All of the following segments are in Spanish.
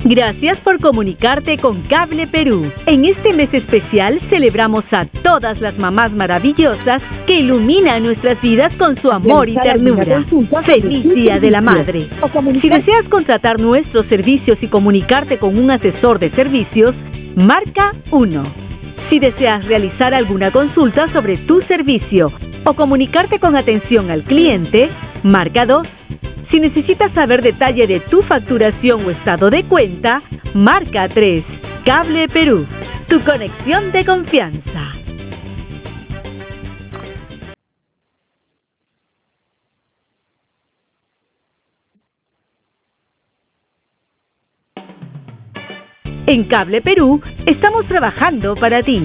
Gracias por comunicarte con Cable Perú. En este mes especial celebramos a todas las mamás maravillosas que iluminan nuestras vidas con su amor y ternura. ¡Feliz Día de la Madre! Si deseas contratar nuestros servicios y comunicarte con un asesor de servicios, marca 1. Si deseas realizar alguna consulta sobre tu servicio o comunicarte con atención al cliente, marca 2. Si necesitas saber detalle de tu facturación o estado de cuenta, marca 3. Cable Perú, tu conexión de confianza. En Cable Perú estamos trabajando para ti.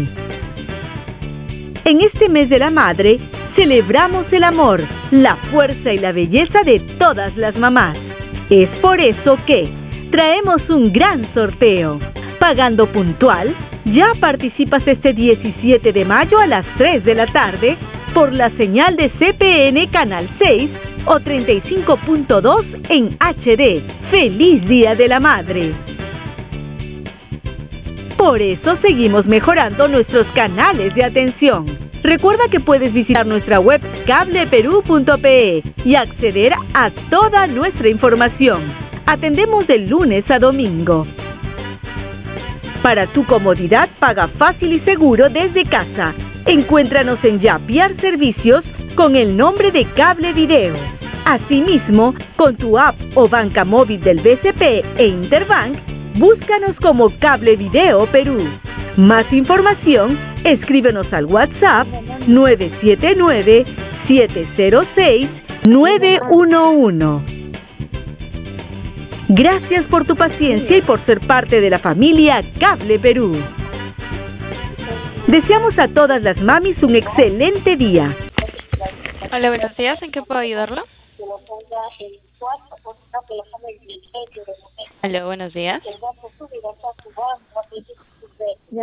En este mes de la madre, celebramos el amor, la fuerza y la belleza de todas las mamás. Es por eso que traemos un gran sorteo. Pagando puntual, ya participas este 17 de mayo a las 3 de la tarde por la señal de CPN Canal 6 o 35.2 en HD. ¡Feliz Día de la Madre! Por eso seguimos mejorando nuestros canales de atención. Recuerda que puedes visitar nuestra web cableperú.pe y acceder a toda nuestra información. Atendemos de lunes a domingo. Para tu comodidad, paga fácil y seguro desde casa. Encuéntranos en Yapiar Servicios con el nombre de Cable Video. Asimismo, con tu app o banca móvil del BCP e Interbank, búscanos como Cable Video Perú. Más información, escríbenos al WhatsApp 979-706-911. Gracias por tu paciencia y por ser parte de la familia Cable Perú. Deseamos a todas las mamis un excelente día. Hola, buenos días. ¿En qué puedo ayudarla? Hola, buenos días.